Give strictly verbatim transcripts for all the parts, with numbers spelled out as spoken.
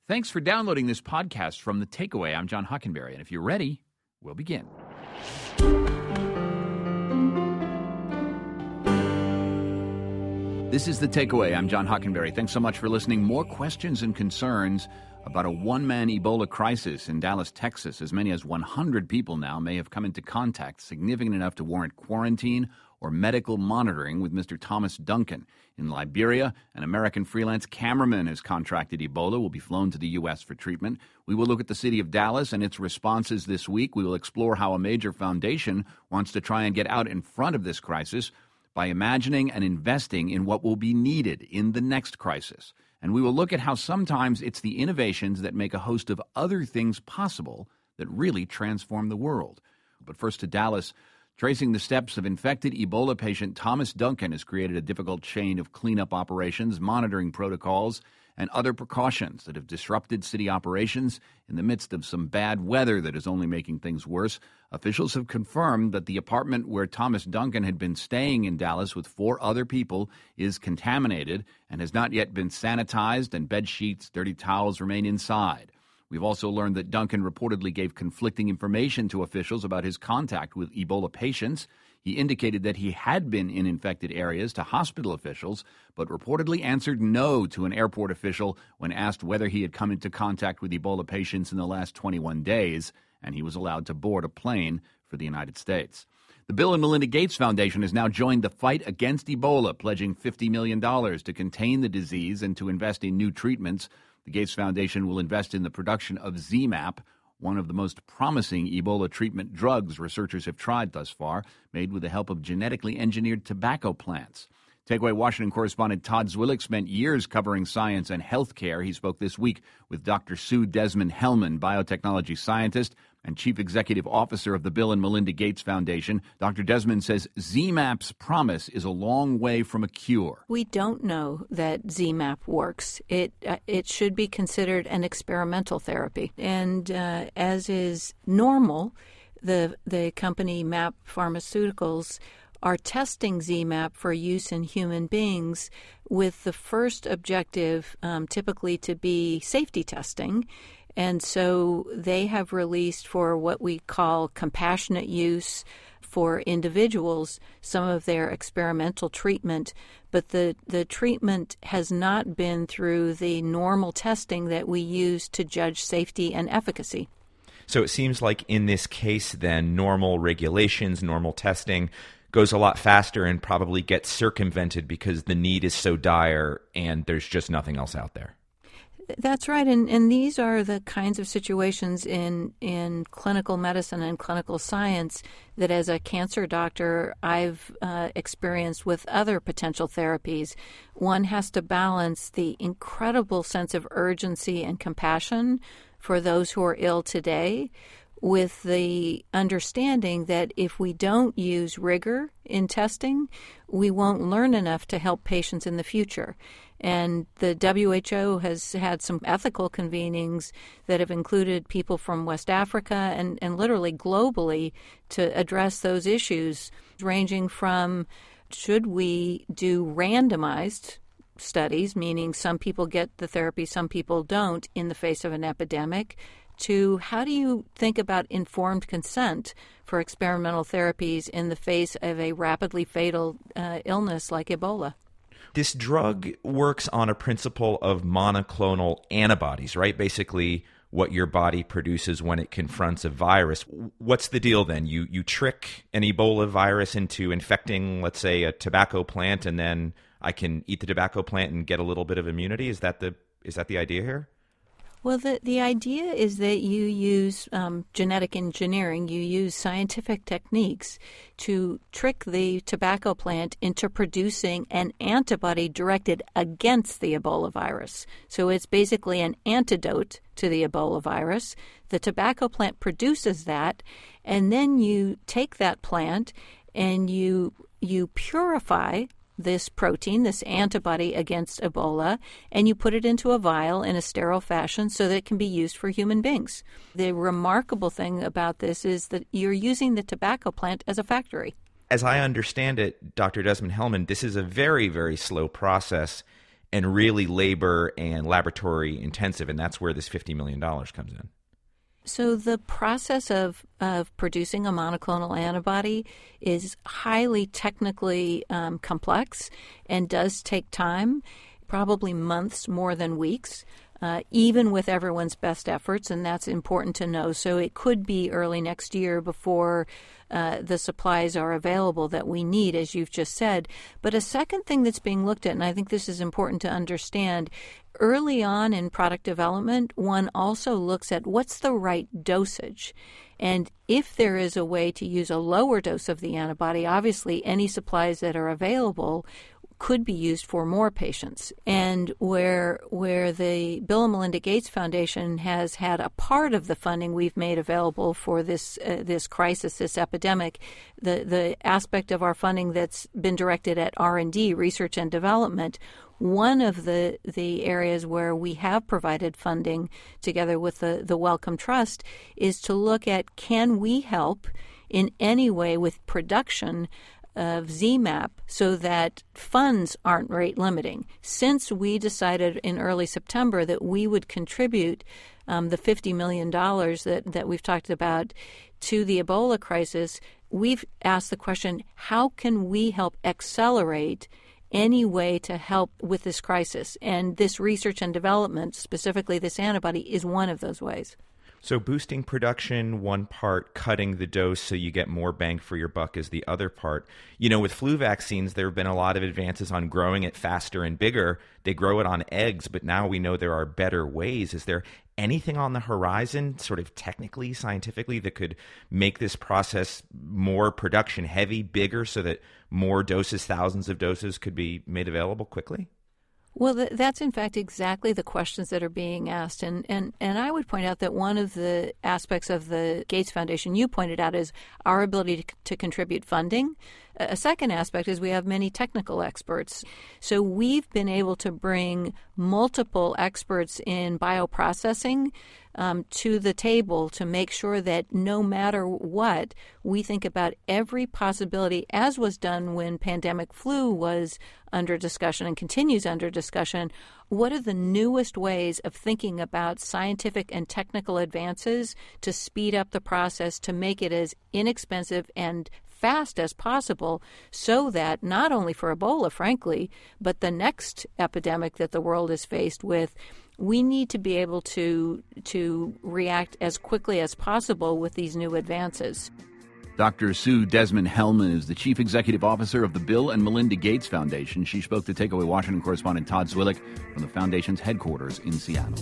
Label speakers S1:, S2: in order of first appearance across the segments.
S1: Thanks for downloading this podcast from The Takeaway. I'm John Hockenberry, and if you're ready, we'll begin. This is The Takeaway. I'm John Hockenberry. Thanks so much for listening. More questions and concerns about a one-man Ebola crisis in Dallas, Texas. As many as one hundred people now may have come into contact significant enough to warrant quarantine or medical monitoring with Mister Thomas Duncan. In Liberia, an American freelance cameraman has contracted Ebola, will be flown to the U S for treatment. We will look at the city of Dallas and its responses this week. We will explore how a major foundation wants to try and get out in front of this crisis by imagining and investing in what will be needed in the next crisis. And we will look at how sometimes it's the innovations that make a host of other things possible that really transform the world. But first to Dallas. Tracing the steps of infected Ebola patient Thomas Duncan has created a difficult chain of cleanup operations, monitoring protocols, and other precautions that have disrupted city operations in the midst of some bad weather that is only making things worse. Officials have confirmed that the apartment where Thomas Duncan had been staying in Dallas with four other people is contaminated and has not yet been sanitized, and bed sheets, dirty towels remain inside. We've also learned that Duncan reportedly gave conflicting information to officials about his contact with Ebola patients. He indicated that he had been in infected areas to hospital officials, but reportedly answered no to an airport official when asked whether he had come into contact with Ebola patients in the last twenty-one days, and he was allowed to board a plane for the United States. The Bill and Melinda Gates Foundation has now joined the fight against Ebola, pledging fifty million dollars to contain the disease and to invest in new treatments. The Gates Foundation will invest in the production of Z-Map, one of the most promising Ebola treatment drugs researchers have tried thus far, made with the help of genetically engineered tobacco plants. Takeaway Washington correspondent Todd Zwillich spent years covering science and health care. He spoke this week with Doctor Sue Desmond-Hellmann, biotechnology scientist and chief executive officer of the Bill and Melinda Gates Foundation. Doctor Desmond says Z-Map's promise is a long way from a cure.
S2: We don't know that Z-Map works. It uh, it should be considered an experimental therapy. And uh, as is normal, the the company MAP Pharmaceuticals are testing Z-Map for use in human beings with the first objective um, typically to be safety testing. And so they have released for what we call compassionate use for individuals some of their experimental treatment, but the, the treatment has not been through the normal testing that we use to judge safety and efficacy.
S3: So it seems like in this case, then, normal regulations, normal testing goes a lot faster and probably gets circumvented because the need is so dire and there's just nothing else out there.
S2: That's right, and, and these are the kinds of situations in in clinical medicine and clinical science that as a cancer doctor I've uh, experienced with other potential therapies. One has to balance the incredible sense of urgency and compassion for those who are ill today with the understanding that if we don't use rigor in testing, we won't learn enough to help patients in the future. And the W H O has had some ethical convenings that have included people from West Africa and, and literally globally to address those issues, ranging from should we do randomized studies, meaning some people get the therapy, some people don't in the face of an epidemic, to how do you think about informed consent for experimental therapies in the face of a rapidly fatal uh, illness like Ebola?
S3: This drug works on a principle of monoclonal antibodies, right? Basically, what your body produces when it confronts a virus. What's the deal then? You you trick an Ebola virus into infecting, let's say, a tobacco plant, and then I can eat the tobacco plant and get a little bit of immunity? Is that the is that the idea here?
S2: Well, the, the idea is that you use um, genetic engineering, you use scientific techniques to trick the tobacco plant into producing an antibody directed against the Ebola virus. So it's basically an antidote to the Ebola virus. The tobacco plant produces that, and then you take that plant and you you purify this protein, this antibody against Ebola, and you put it into a vial in a sterile fashion so that it can be used for human beings. The remarkable thing about this is that you're using the tobacco plant as a factory.
S3: As I understand it, Doctor Desmond-Hellmann, this is a very, very slow process, and really labor and laboratory intensive, and that's where this fifty million dollars comes in.
S2: So the process of, of producing a monoclonal antibody is highly technically um, complex and does take time, probably months more than weeks, uh, even with everyone's best efforts, and that's important to know. So it could be early next year before uh, the supplies are available that we need, as you've just said. But a second thing that's being looked at, and I think this is important to understand, early on in product development, one also looks at what's the right dosage. And if there is a way to use a lower dose of the antibody, obviously any supplies that are available could be used for more patients. And where where the Bill and Melinda Gates Foundation has had a part of the funding we've made available for this uh, this crisis, this epidemic, the, the aspect of our funding that's been directed at R and D, research and development, one of the, the areas where we have provided funding together with the, the Wellcome Trust is to look at, can we help in any way with production of Z MAP so that funds aren't rate limiting. Since we decided in early September that we would contribute um, the fifty million dollars that, that we've talked about to the Ebola crisis, we've asked the question, how can we help accelerate any way to help with this crisis? And this research and development, specifically this antibody, is one of those ways.
S3: So boosting production, one part, cutting the dose so you get more bang for your buck is the other part. You know, with flu vaccines, there have been a lot of advances on growing it faster and bigger. They grow it on eggs, but now we know there are better ways. Is there anything on the horizon, sort of technically, scientifically, that could make this process more production heavy, bigger, so that more doses, thousands of doses, could be made available quickly?
S2: Well, th- that's in fact exactly the questions that are being asked. And, and, and I would point out that one of the aspects of the Gates Foundation you pointed out is our ability to, to contribute funding. A second aspect is we have many technical experts. So we've been able to bring multiple experts in bioprocessing um, to the table to make sure that no matter what, we think about every possibility, as was done when pandemic flu was under discussion and continues under discussion. What are the newest ways of thinking about scientific and technical advances to speed up the process, to make it as inexpensive and fast as possible, so that not only for Ebola, frankly, but the next epidemic that the world is faced with, we need to be able to to react as quickly as possible with these new advances.
S1: Doctor Sue Desmond-Hellmann is the Chief Executive Officer of the Bill and Melinda Gates Foundation. She spoke to Takeaway Washington correspondent Todd Zwillich from the Foundation's headquarters in Seattle.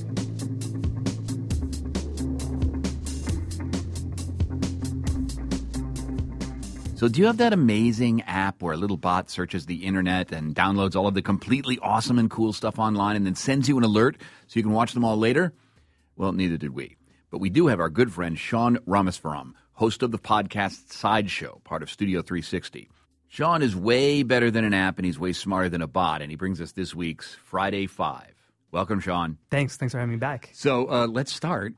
S1: So do you have that amazing app where a little bot searches the internet and downloads all of the completely awesome and cool stuff online and then sends you an alert so you can watch them all later? Well, neither did we. But we do have our good friend Sean Ramaswamy, host of the podcast Sideshow, part of Studio three sixty. Sean is way better than an app, and he's way smarter than a bot, and he brings us this week's Friday Five. Welcome, Sean.
S4: Thanks. Thanks for having me back.
S1: So uh, let's start.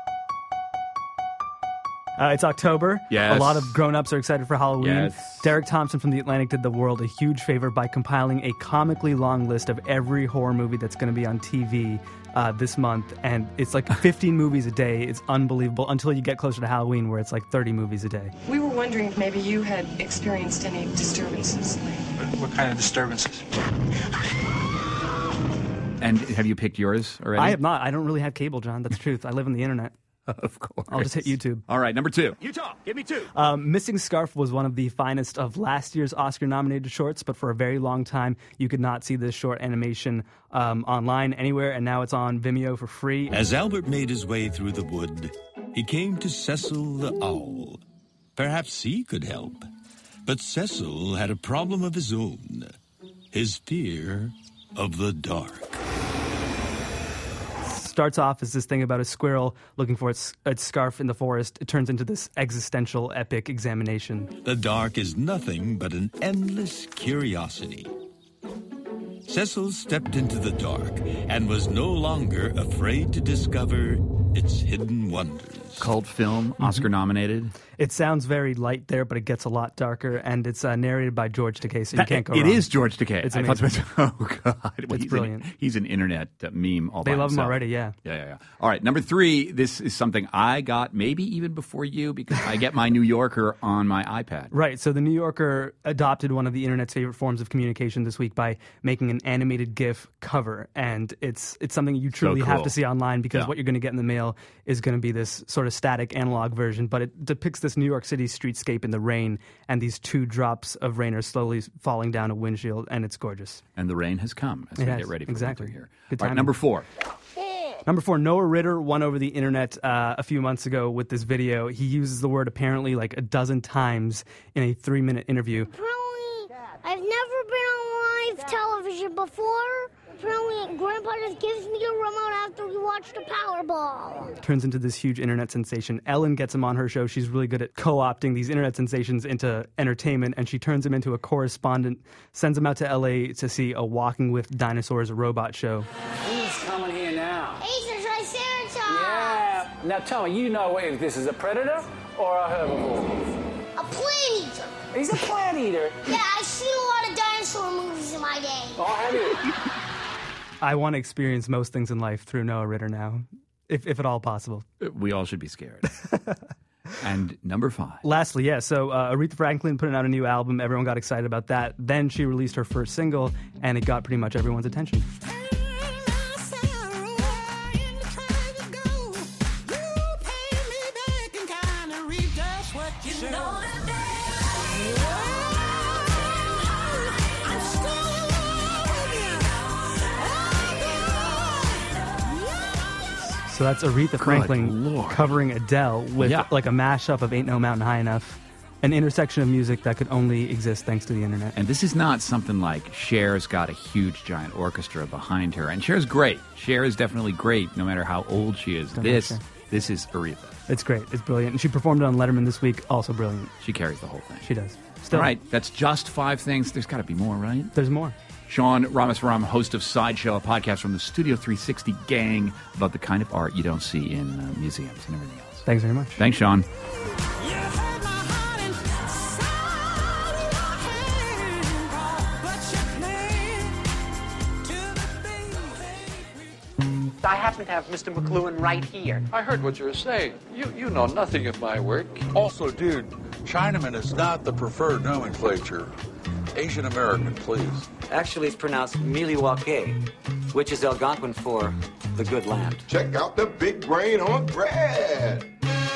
S4: Uh, it's October.
S1: Yes.
S4: A lot of grown-ups are excited for Halloween.
S1: Yes.
S4: Derek Thompson from The Atlantic did the world a huge favor by compiling a comically long list of every horror movie that's going to be on T V uh, this month. And it's like fifteen movies a day. It's unbelievable until you get closer to Halloween, where it's like thirty movies a day.
S5: We were wondering if maybe you had experienced any disturbances.
S6: What kind of disturbances?
S1: And have you picked yours already?
S4: I have not. I don't really have cable, John. That's the truth. I live on the internet.
S1: Of course.
S4: I'll just hit YouTube.
S1: All right, number two.
S6: Utah, give me two.
S4: Um, Missing Scarf was one of the finest of last year's Oscar-nominated shorts, but for a very long time, you could not see this short animation um, online anywhere, and now it's on Vimeo for free.
S7: As Albert made his way through the wood, he came to Cecil the Owl. Perhaps he could help. But Cecil had a problem of his own. His fear of the dark.
S4: Starts off as this thing about a squirrel looking for its, its scarf in the forest. It turns into this existential epic examination.
S7: The dark is nothing but an endless curiosity. Cecil stepped into the dark and was no longer afraid to discover its hidden wonders.
S1: Cult film, Oscar nominated.
S4: It sounds very light there, but it gets a lot darker, and it's uh, narrated by George Takei, so you
S1: That-
S4: can't go
S1: It
S4: wrong.
S1: is George Takei.
S4: It's
S1: I thought
S4: amazing.
S1: to myself, oh, God. Well,
S4: It's
S1: he's
S4: brilliant.
S1: An, he's an internet uh, meme all
S4: They
S1: by
S4: love him
S1: himself.
S4: already, yeah.
S1: Yeah, yeah, yeah. All right, number three, this is something I got maybe even before you because I get my New Yorker on my iPad.
S4: Right, so the New Yorker adopted one of the internet's favorite forms of communication this week by making an animated GIF cover, and it's it's something you truly
S1: So
S4: have
S1: cool.
S4: to see online because
S1: Yeah.
S4: what you're going to get in the mail is going to be this sort of static analog version, but it depicts this New York City streetscape in the rain, and these two drops of rain are slowly falling down a windshield, and it's gorgeous.
S1: And the rain has come as
S4: It
S1: we
S4: has,
S1: get ready for
S4: exactly.
S1: winter here.
S4: Good
S1: All right,
S4: timing.
S1: number four.
S4: Number four, Noah Ritter won over the internet uh, a few months ago with this video. He uses the word apparently like a dozen times in a three-minute interview.
S8: Apparently, I've never been on live television before. Apparently, Grandpa just gives me a remote after we watch the Powerball.
S4: Turns into this huge internet sensation. Ellen gets him on her show. She's really good at co-opting these internet sensations into entertainment, and she turns him into a correspondent, sends him out to L A to see a Walking with Dinosaurs robot show.
S9: Who's coming here now?
S8: Hey, the Triceratops!
S9: Yeah. Now tell me, you know if this is a predator or a herbivore?
S8: A plant eater.
S9: He's a plant eater.
S8: Yeah, I've seen a lot of dinosaur movies in my day.
S9: Oh, have you?
S4: I want to experience most things in life through Noah Ritter now, if, if at all possible.
S1: We all should be scared. And number five.
S4: Lastly, yeah, so uh, Aretha Franklin putting out a new album. Everyone got excited about that. Then she released her first single, and it got pretty much everyone's attention. So that's Aretha Franklin
S1: Lord.
S4: covering Adele with
S1: Yeah.
S4: like a mashup of Ain't No Mountain High Enough, an intersection of music that could only exist thanks to the internet.
S1: And this is not something like Cher's got a huge giant orchestra behind her. And Cher's great. Cher is definitely great no matter how old she is.
S4: Don't
S1: This
S4: know Cher.
S1: this is Aretha.
S4: It's great. It's brilliant. And she performed it on Letterman this week. Also brilliant.
S1: She carries the whole thing.
S4: She does. Still,
S1: All right, that's just five things. There's got to be more, right?
S4: there's more.
S1: Sean Ramaswaram, host of Sideshow, a podcast from the Studio three sixty gang about the kind of art you don't see in uh, museums and everything else.
S4: Thanks very much.
S1: Thanks, Sean.
S10: I happen to have Mister McLuhan right here.
S6: I heard what you were saying. You you know nothing of my work.
S11: Also, dude, Chinaman is not the preferred nomenclature. Asian American, please.
S10: Actually, it's pronounced Miliwake, which is Algonquin for the good land.
S12: Check out the big brain on bread.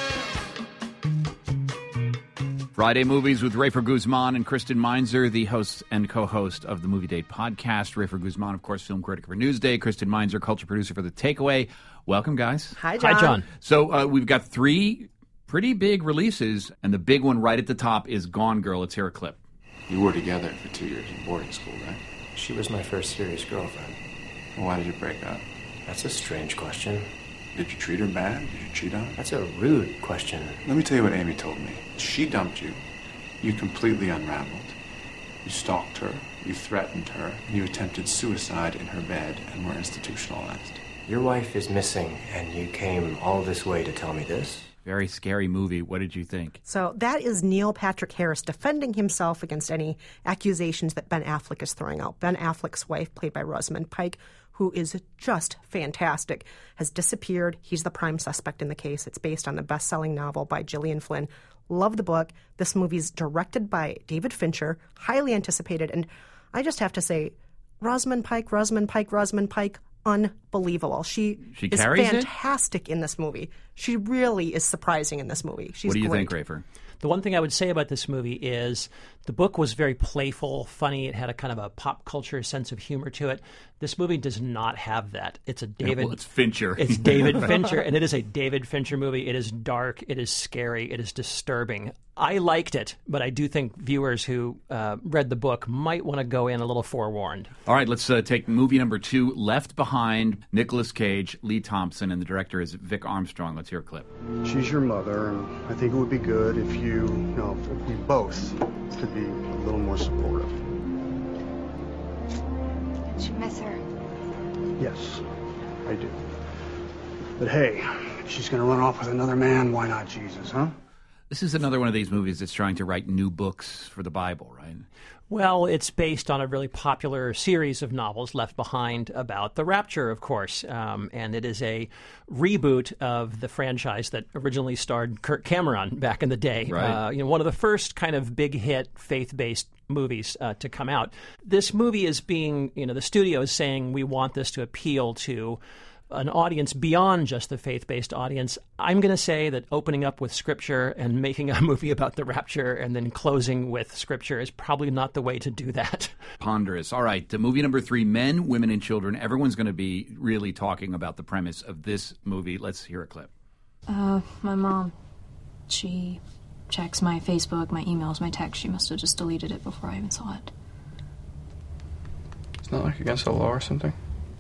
S1: Friday Movies with Rafer Guzman and Kristen Meinzer, the host and co-host of the Movie Date podcast. Rafer Guzman, of course, film critic for Newsday. Kristen Meinzer, culture producer for The Takeaway. Welcome, guys.
S13: Hi, John.
S3: Hi, John.
S1: So uh, we've got three pretty big releases, and the big one right at the top is Gone Girl. Let's hear a clip.
S14: You were together for two years in boarding school, right?
S15: She was my first serious girlfriend.
S14: Well, why did you break up?
S15: That's a strange question.
S14: Did you treat her bad? Did you cheat on her?
S15: That's a rude question.
S14: Let me tell you what Amy told me. She dumped you. You completely unraveled. You stalked her, you threatened her, and you attempted suicide in her bed and were institutionalized.
S15: Your wife is missing, and you came all this way to tell me this?
S1: Very scary movie. What did you think?
S13: So that is Neil Patrick Harris defending himself against any accusations that Ben Affleck is throwing out. Ben Affleck's wife, played by Rosamund Pike, who is just fantastic, has disappeared. He's the prime suspect in the case. It's based on the best-selling novel by Gillian Flynn. Love the book. This movie's directed by David Fincher, highly anticipated. And I just have to say, Rosamund Pike, Rosamund Pike, Rosamund Pike, unbelievable. She,
S1: She
S13: is
S1: carries it?
S13: fantastic in this movie. She really is surprising in this movie. She's
S1: what do you
S13: great.
S1: think, Rafer?
S16: The one thing I would say about this movie is the book was very playful, funny. It had a kind of a pop culture sense of humor to it. This movie does not have that. It's a David.
S1: Yeah, well, it's Fincher.
S16: It's David Fincher, and it is a David Fincher movie. It is dark. It is scary. It is disturbing. I liked it, but I do think viewers who uh, read the book might want to go in a little forewarned.
S1: All right, let's uh, take movie number two, Left Behind, Nicolas Cage, Lee Thompson, and the director is Vic Armstrong. Let's hear a clip.
S17: She's your mother, and I think it would be good if you, you know, if we both could be a little more supportive.
S18: Did you miss her?
S17: Yes, I do. But hey, she's going to run off with another man. Why not Jesus, huh?
S1: This is another one of these movies that's trying to write new books for the Bible, right?
S16: Well, it's based on a really popular series of novels, Left Behind, about the rapture, of course. Um, and it is a reboot of the franchise that originally starred Kirk Cameron back in the day.
S1: Right.
S16: Uh, you know, one of the first kind of big hit faith-based movies uh, to come out. This movie is being, you know, the studio is saying we want this to appeal to an audience beyond just the faith-based audience. I'm going to say that opening up with Scripture and making a movie about the rapture and then closing with Scripture is probably not the way to do that.
S1: Ponderous. All right, uh, movie number three, Men, Women, and Children. Everyone's going to be really talking about the premise of this movie. Let's hear a clip.
S18: Uh, my mom, she checks my Facebook, my emails, my texts. She must have just deleted it before I even saw it.
S15: It's not like against the law or something?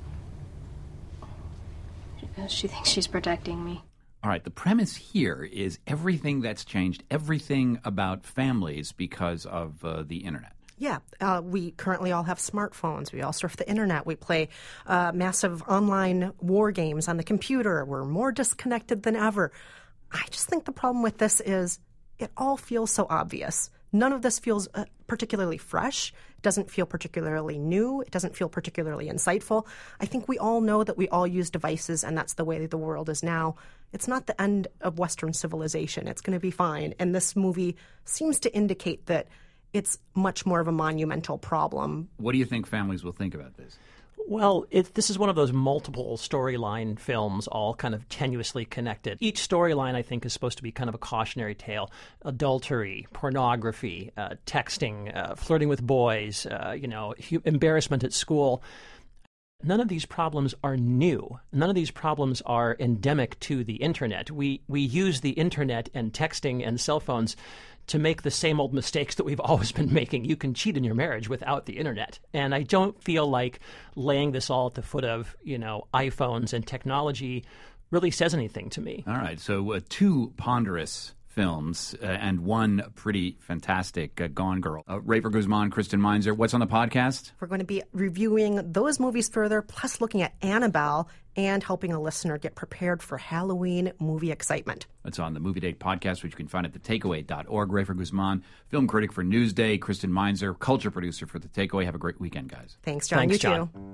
S18: She thinks she's protecting me.
S1: All right, the premise here is everything that's changed, everything about families because of uh, the internet.
S13: Yeah, uh, we currently all have smartphones. We all surf the internet. We play uh, massive online war games on the computer. We're more disconnected than ever. I just think the problem with this is it all feels so obvious. None of this feels uh, particularly fresh. It doesn't feel particularly new. It doesn't feel particularly insightful. I think we all know that we all use devices, and that's the way the world is now. It's not the end of Western civilization. It's going to be fine. And this movie seems to indicate that it's much more of a monumental problem.
S1: What do you think families will think about this?
S16: Well, it, this is one of those multiple storyline films, all kind of tenuously connected. Each storyline, I think, is supposed to be kind of a cautionary tale. Adultery, pornography, uh, texting, uh, flirting with boys, uh, you know, hu- embarrassment at school. None of these problems are new. None of these problems are endemic to the internet. We we use the internet and texting and cell phones to make the same old mistakes that we've always been making. You can cheat in your marriage without the internet. And I don't feel like laying this all at the foot of, you know, iPhones and technology really says anything to me.
S1: All right, so uh, two ponderous films uh, and one pretty fantastic uh, Gone Girl. Uh, Rafer Guzman, Kristen Meinzer, what's on the podcast?
S13: We're going to be reviewing those movies further, plus looking at Annabelle and helping a listener get prepared for Halloween movie excitement.
S1: That's on the Movie Date podcast, which you can find at the takeaway dot org. Rafer Guzman, film critic for Newsday. Kristen Meinzer, culture producer for The Takeaway. Have a great weekend, guys.
S13: Thanks, John.
S16: Thanks,
S13: you
S16: John.
S13: too.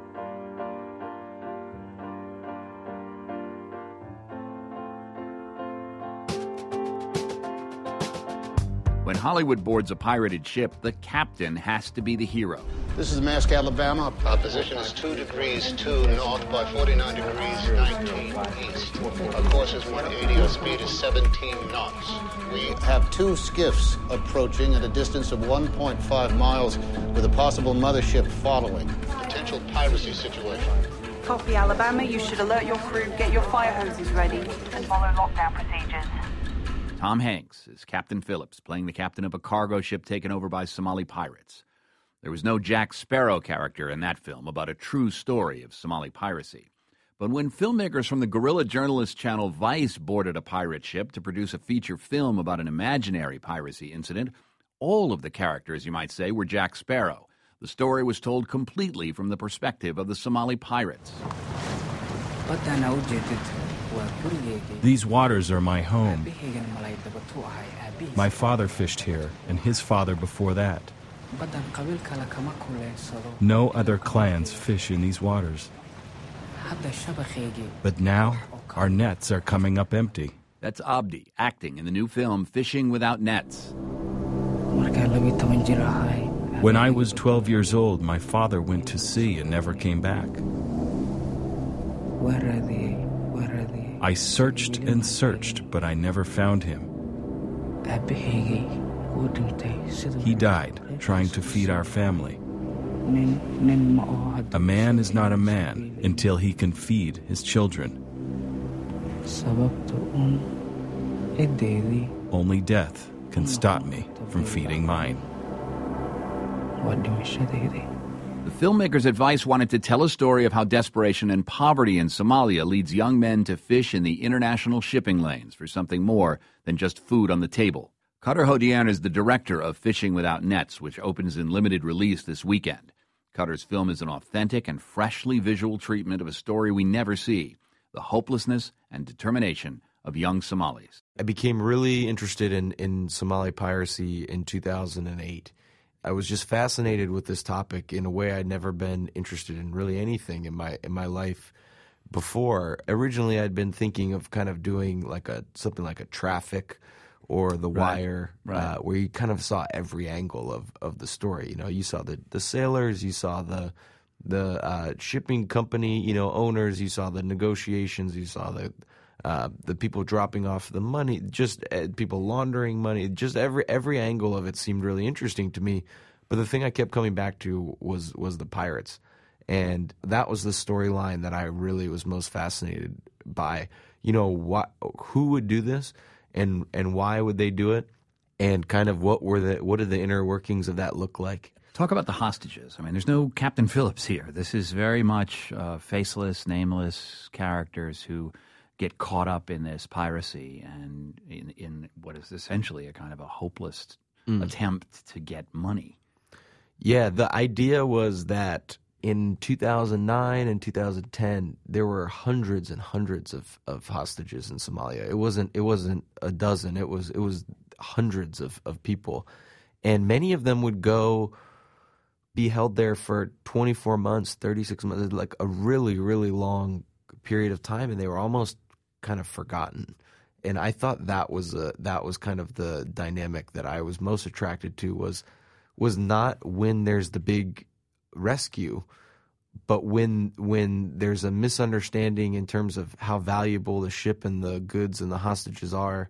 S1: When Hollywood boards a pirated ship, the captain has to be the hero.
S19: This is Maersk, Alabama.
S20: Our position is two degrees two north by forty-nine degrees nineteen east. Our course is one eighty. Our speed is seventeen knots.
S19: We have two skiffs approaching at a distance of one point five miles with a possible mothership following.
S20: Potential piracy situation.
S21: Copy, Alabama. You should alert your crew, get your fire hoses ready, and follow lockdown procedures.
S1: Tom Hanks is Captain Phillips, playing the captain of a cargo ship taken over by Somali pirates. There was no Jack Sparrow character in that film about a true story of Somali piracy. But when filmmakers from the guerrilla journalist channel Vice boarded a pirate ship to produce a feature film about an imaginary piracy incident, all of the characters, you might say, were Jack Sparrow. The story was told completely from the perspective of the Somali pirates.
S22: These waters are my home. My father fished here, and his father before that. No other clans fish in these waters. But now, our nets are coming up empty.
S1: That's Abdi, acting in the new film Fishing Without Nets.
S22: When I was twelve years old, my father went to sea and never came back.
S23: Where are they? Where are they?
S22: I searched and searched, but I never found him. He died trying to feed our family. A man is not a man until he can feed his children. Only death can stop me from feeding mine.
S1: The filmmakers' advice wanted to tell a story of how desperation and poverty in Somalia leads young men to fish in the international shipping lanes for something more than just food on the table. Cutter Hodian is the director of Fishing Without Nets, which opens in limited release this weekend. Cutter's film is an authentic and freshly visual treatment of a story we never see, the hopelessness and determination of young Somalis.
S2: I became really interested in, in Somali piracy in two thousand eight. I was just fascinated with this topic in a way I'd never been interested in really anything in my in my life before. Originally, I'd been thinking of kind of doing like a something like a Traffic or The
S1: Right,
S2: Wire,
S1: right.
S2: Uh, where you kind of saw every angle of, of the story. You know, you saw the, the sailors, you saw the the uh, shipping company, you know, owners, you saw the negotiations, you saw the uh, the people dropping off the money, just uh, people laundering money. Just every every angle of it seemed really interesting to me. But the thing I kept coming back to was was the pirates, and that was the storyline that I really was most fascinated by. You know, what who would do this, and and why would they do it, and kind of what were the what did the inner workings of that look like?
S1: Talk about the hostages. I mean, there's no Captain Phillips here. This is very much uh, faceless, nameless characters who get caught up in this piracy and in, in what is essentially a kind of a hopeless
S2: Mm.
S1: attempt to get money.
S2: Yeah, the idea was that in two thousand nine and two thousand ten, there were hundreds and hundreds of, of hostages in Somalia. It wasn't it wasn't a dozen. It was it was hundreds of, of people, and many of them would go be held there for twenty-four months, thirty-six months, like a really really long period of time, and they were almost kind of forgotten. And I thought that was a, that was kind of the dynamic that I was most attracted to was was not when there's the big rescue, but when when there's a misunderstanding in terms of how valuable the ship and the goods and the hostages are,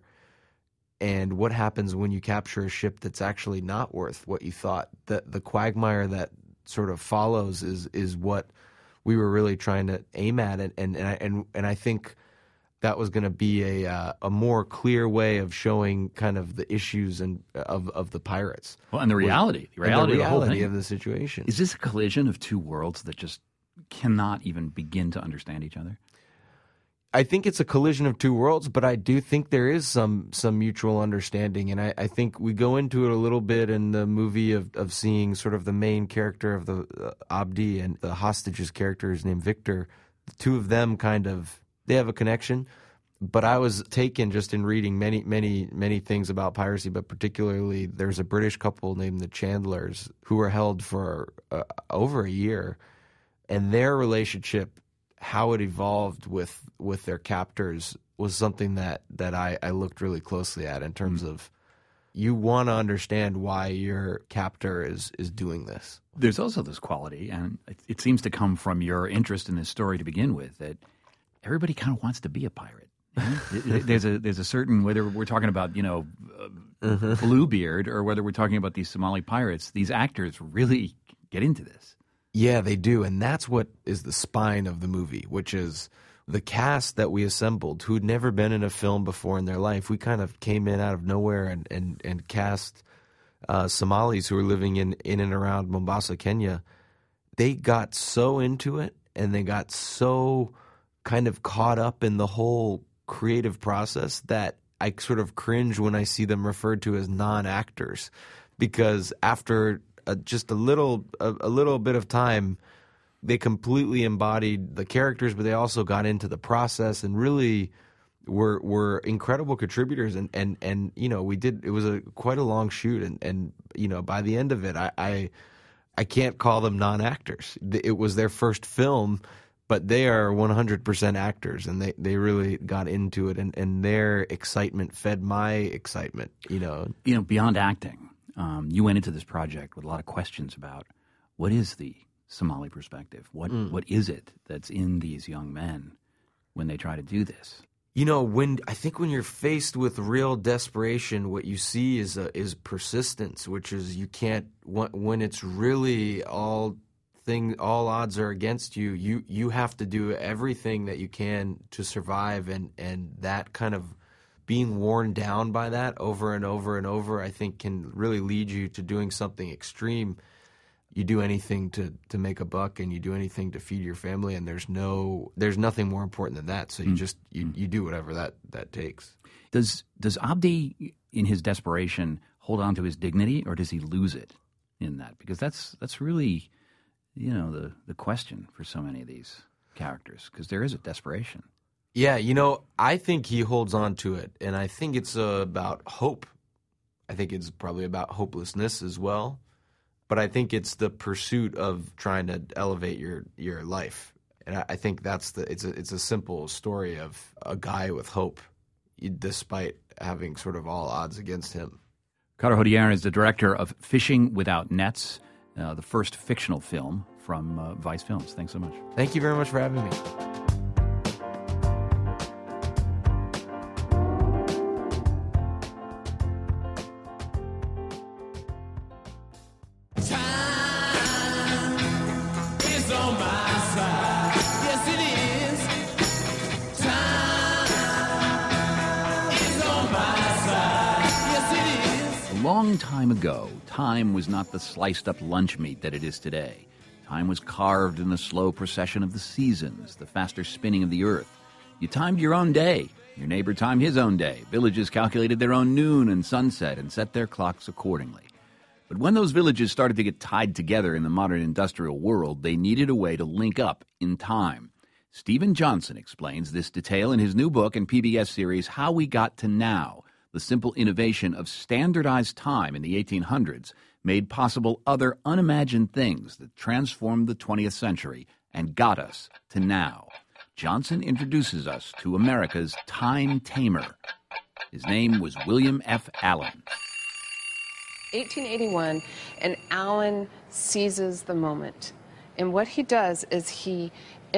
S2: and what happens when you capture a ship that's actually not worth what you thought. The the quagmire that sort of follows is is what we were really trying to aim at, and and and I, and, and I think that was going to be a uh, a more clear way of showing kind of the issues and of of the pirates.
S1: Well, and the reality, the reality,
S2: and the
S1: of, the whole
S2: reality
S1: thing.
S2: of the situation.
S1: Is this a collision of two worlds that just cannot even begin to understand each other?
S2: I think it's a collision of two worlds, but I do think there is some some mutual understanding, and I, I think we go into it a little bit in the movie of, of seeing sort of the main character of the uh, Abdi and the hostage's character is named Victor. The two of them kind of they have a connection, but I was taken just in reading many many many things about piracy, but particularly there's a British couple named the Chandlers who were held for uh, over a year, and their relationship, how it evolved with with their captors, was something that that I, I looked really closely at in terms mm. of you want to understand why your captor is is doing this.
S1: There's also this quality, and it, it seems to come from your interest in this story to begin with, that everybody kind of wants to be a pirate. You know? there's a there's a certain, whether we're talking about, you know, uh, mm-hmm. Bluebeard or whether we're talking about these Somali pirates, these actors really get into this.
S2: Yeah, they do, and that's what is the spine of the movie, which is the cast that we assembled who'd never been in a film before in their life. We kind of came in out of nowhere and and, and cast uh, Somalis who were living in, in and around Mombasa, Kenya. They got so into it, and they got so kind of caught up in the whole creative process that I sort of cringe when I see them referred to as non-actors, because after Uh, just a little a, a little bit of time, they completely embodied the characters, but they also got into the process and really were were incredible contributors. And, and, and you know, we did it was a quite a long shoot, and, and you know, by the end of it, I, I I can't call them non-actors. It was their first film, but they are one hundred percent actors, and they, they really got into it, and, and their excitement fed my excitement. You know,
S1: you know, beyond acting. Um, you went into this project with a lot of questions about what is the Somali perspective? What mm. what is it that's in these young men when they try to do this?
S2: You know, when I think when you're faced with real desperation, what you see is a, is persistence, which is you can't when it's really all thing all odds are against you. You you have to do everything that you can to survive, and and that kind of being worn down by that over and over and over, I think, can really lead you to doing something extreme. You do anything to, to make a buck, and you do anything to feed your family, and there's no there's nothing more important than that. So you mm. just you, you do whatever that, that takes.
S1: Does does Abdi, in his desperation, hold on to his dignity, or does he lose it in that? Because that's that's really, you know, the the question for so many of these characters, because there is a desperation.
S2: Yeah, you know, I think he holds on to it, and I think it's uh, about hope. I think it's probably about hopelessness as well, but I think it's the pursuit of trying to elevate your, your life. And I, I think that's the it's a it's a simple story of a guy with hope, despite having sort of all odds against him.
S1: Carter Hodier is the director of Fishing Without Nets, uh, the first fictional film from uh, Vice Films. Thanks so much.
S2: Thank you very much for having me.
S1: Long time ago, time was not the sliced-up lunch meat that it is today. Time was carved in the slow procession of the seasons, the faster spinning of the earth. You timed your own day. Your neighbor timed his own day. Villages calculated their own noon and sunset and set their clocks accordingly. But when those villages started to get tied together in the modern industrial world, they needed a way to link up in time. Steven Johnson explains this detail in his new book and P B S series, How We Got to Now. The simple innovation of standardized time in the eighteen hundreds made possible other unimagined things that transformed the twentieth century and got us to now. Johnson introduces us to America's time tamer. His name was William F. Allen.
S5: eighteen eighty-one, and Allen seizes the moment. And what he does is he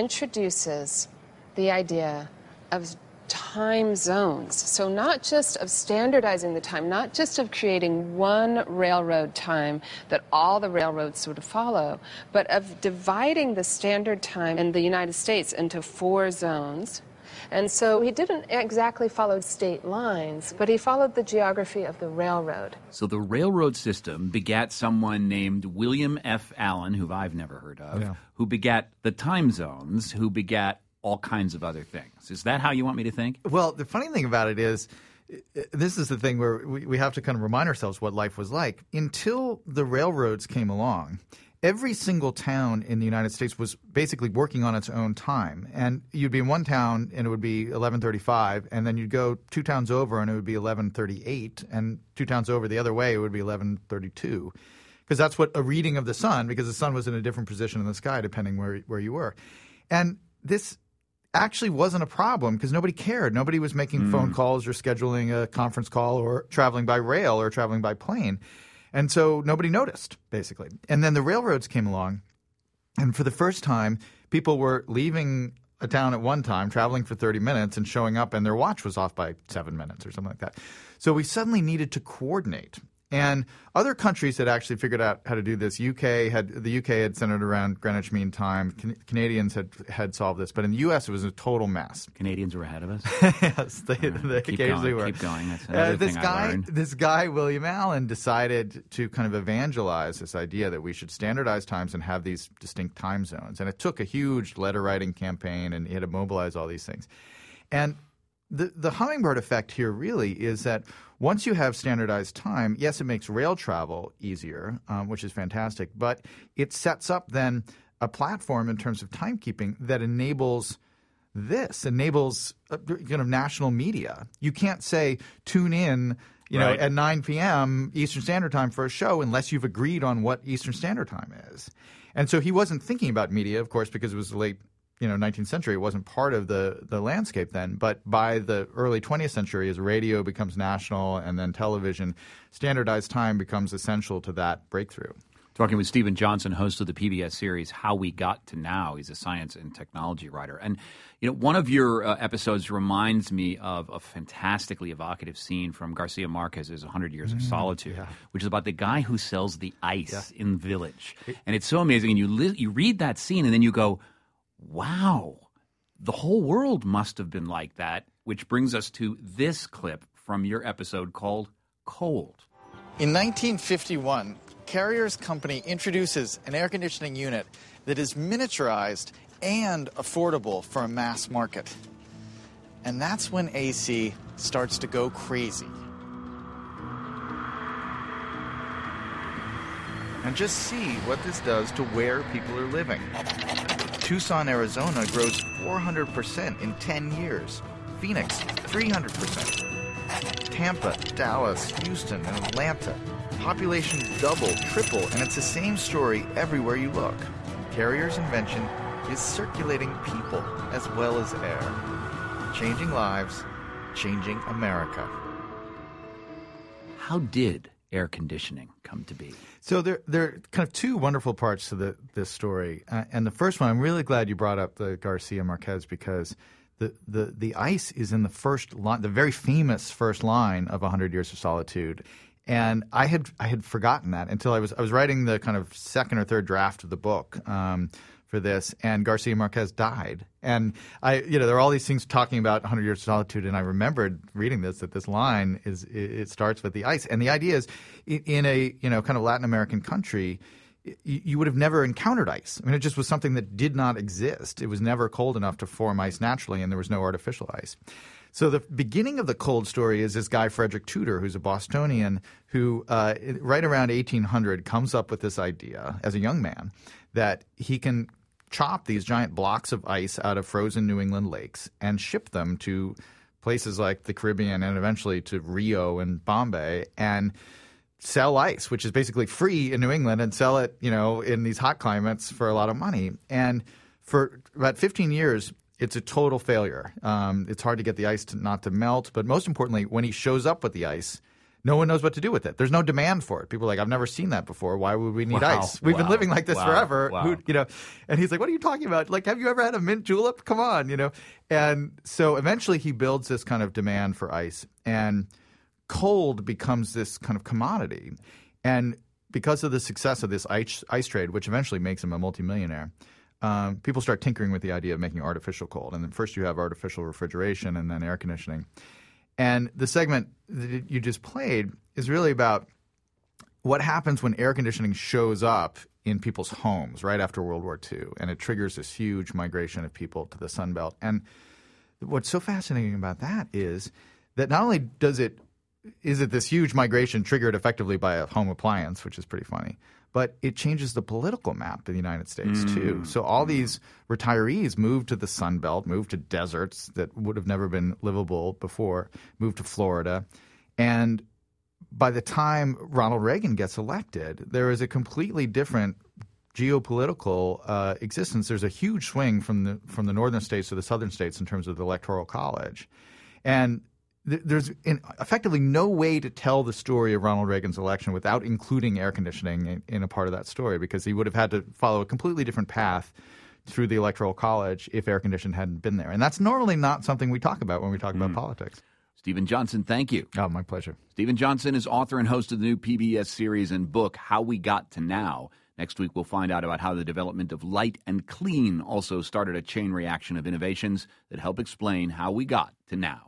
S5: introduces the idea of time zones. So not just of standardizing the time, not just of creating one railroad time that all the railroads sort of follow, but of dividing the standard time in the United States into four zones. And so he didn't exactly follow state lines, but he followed the geography of the railroad.
S1: So the railroad system begat someone named William F. Allen, who I've never heard of,
S7: Yeah.
S1: who begat the time zones, who begat all kinds of other things. Is that how you want me to think?
S7: Well, the funny thing about it is, this is the thing where we, we have to kind of remind ourselves what life was like. Until the railroads came along, every single town in the United States was basically working on its own time. And you'd be in one town and it would be eleven thirty-five, and then you'd go two towns over and it would be eleven thirty-eight, and two towns over the other way it would be eleven thirty-two. Because that's what a reading of the sun, because the sun was in a different position in the sky depending where where you were. And this actually wasn't a problem because nobody cared. Nobody was making mm. phone calls or scheduling a conference call or traveling by rail or traveling by plane. And so nobody noticed, basically. And then the railroads came along, and for the first time, people were leaving a town at one time, traveling for thirty minutes, and showing up, and their watch was off by seven minutes or something like that. So we suddenly needed to coordinate. And other countries had actually figured out how to do this. U K had the U K had centered around Greenwich Mean Time. Can, Canadians had had solved this, but in the U S it was a total mess.
S1: Canadians were ahead of us.
S7: Yes, they,
S1: yeah,
S7: they
S1: keep
S7: occasionally
S1: going,
S7: were.
S1: Keep going. That's another
S7: uh, this
S1: thing
S7: guy,
S1: I learned.
S7: this guy William Allen decided to kind of evangelize this idea that we should standardize times and have these distinct time zones. And it took a huge letter writing campaign, and he had to mobilize all these things. And the the hummingbird effect here really is that once you have standardized time, yes, it makes rail travel easier, um, which is fantastic, but it sets up then a platform in terms of timekeeping that enables this, enables uh, kind of national media. You can't say tune in, you know,
S1: Right.
S7: at nine p.m. Eastern Standard Time for a show unless you've agreed on what Eastern Standard Time is. And so he wasn't thinking about media, of course, because it was the late you know, nineteenth century. It wasn't part of the, the landscape then. But by the early twentieth century, as radio becomes national and then television, standardized time becomes essential to that breakthrough.
S1: Talking with Steven Johnson, host of the P B S series How We Got to Now. He's a science and technology writer. And, you know, one of your uh, episodes reminds me of a fantastically evocative scene from Garcia Marquez's one hundred Years of Solitude,
S7: yeah.
S1: which is about the guy who sells the ice yeah. in the village. And it's so amazing. And you li- you read that scene and then you go, wow, the whole world must have been like that, which brings us to this clip from your episode called Cold.
S7: In nineteen fifty-one, Carrier's company introduces an air conditioning unit that is miniaturized and affordable for a mass market. And that's when A C starts to go crazy. And just see what this does to where people are living. Tucson, Arizona grows four hundred percent in ten years. Phoenix, three hundred percent. Tampa, Dallas, Houston, and Atlanta. Population double, triple, and it's the same story everywhere you look. Carrier's invention is circulating people as well as air. Changing lives, changing America.
S1: How did air conditioning come to be?
S7: So there, there are kind of two wonderful parts to the, this story. Uh, and the first one, I'm really glad you brought up the Garcia Marquez, because the, the, the ice is in the first line, the very famous first line of one hundred Years of Solitude. And I had I had forgotten that until I was I was writing the kind of second or third draft of the book um, for this, and Garcia Marquez died. And I, you know, there are all these things talking about one hundred Years of Solitude, and I remembered reading this that this line is it starts with the ice, and the idea is in a you know kind of Latin American country, you would have never encountered ice. I mean, it just was something that did not exist. It was never cold enough to form ice naturally, and there was no artificial ice. So the beginning of the cold story is this guy, Frederick Tudor, who's a Bostonian, who uh, right around eighteen hundred comes up with this idea as a young man that he can chop these giant blocks of ice out of frozen New England lakes and ship them to places like the Caribbean and eventually to Rio and Bombay and sell ice, which is basically free in New England, and sell it, you know, in these hot climates for a lot of money. And for about fifteen years, it's a total failure. Um, it's hard to get the ice to, not to melt. But most importantly, when he shows up with the ice, no one knows what to do with it. There's no demand for it. People are like, I've never seen that before. Why would we need
S1: wow,
S7: ice? We've
S1: wow,
S7: been living like this
S1: wow,
S7: forever.
S1: Wow.
S7: Who, you know, and he's like, what are you talking about? Like, have you ever had a mint julep? Come on, you know. And so eventually he builds this kind of demand for ice. And cold becomes this kind of commodity. And because of the success of this ice, ice trade, which eventually makes him a multimillionaire, Um, people start tinkering with the idea of making artificial cold. And then first you have artificial refrigeration and then air conditioning. And the segment that you just played is really about what happens when air conditioning shows up in people's homes right after World War Two. And it triggers this huge migration of people to the Sun Belt. And what's so fascinating about that is that not only does it is it this huge migration triggered effectively by a home appliance, which is pretty funny, but it changes the political map of the United States, mm. too. So all these retirees moved to the Sun Belt, moved to deserts that would have never been livable before, moved to Florida. And by the time Ronald Reagan gets elected, there is a completely different geopolitical uh, existence. There's a huge swing from the from the northern states to the southern states in terms of the Electoral College. And there's in effectively no way to tell the story of Ronald Reagan's election without including air conditioning in, in a part of that story, because he would have had to follow a completely different path through the Electoral College if air conditioning hadn't been there. And that's normally not something we talk about when we talk mm. about politics.
S1: Stephen Johnson, thank you.
S7: Oh, my pleasure.
S1: Stephen Johnson is author and host of the new P B S series and book, How We Got to Now. Next week, we'll find out about how the development of light and clean also started a chain reaction of innovations that help explain how we got to now.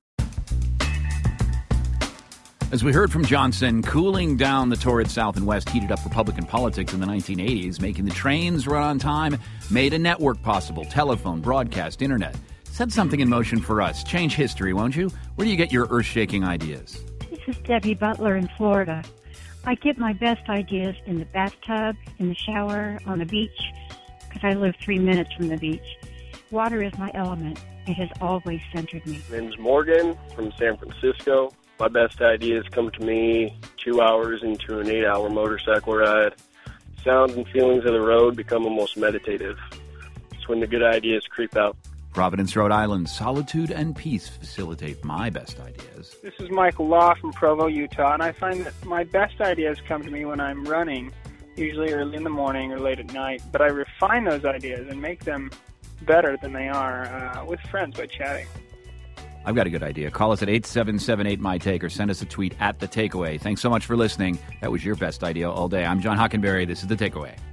S1: As we heard from Johnson, cooling down the torrid South and West heated up Republican politics in the nineteen eighties, making the trains run on time, made a network possible, telephone, broadcast, internet. Set something in motion for us. Change history, won't you? Where do you get your earth-shaking ideas?
S4: This is Debbie Butler in Florida. I get my best ideas in the bathtub, in the shower, on the beach, because I live three minutes from the beach. Water is my element. It has always centered me.
S8: My name's Morgan from San Francisco. My best ideas come to me two hours into an eight-hour motorcycle ride. Sounds and feelings of the road become almost meditative. It's when the good ideas creep out.
S1: Providence, Rhode Island. Solitude and peace facilitate my best ideas.
S9: This is Michael Law from Provo, Utah, and I find that my best ideas come to me when I'm running, usually early in the morning or late at night. But I refine those ideas and make them better than they are uh, with friends by chatting.
S1: I've got a good idea. Call us at eight seven seven eight, M Y, T A K E or send us a tweet at The Takeaway. Thanks so much for listening. That was your best idea all day. I'm John Hockenberry. This is The Takeaway.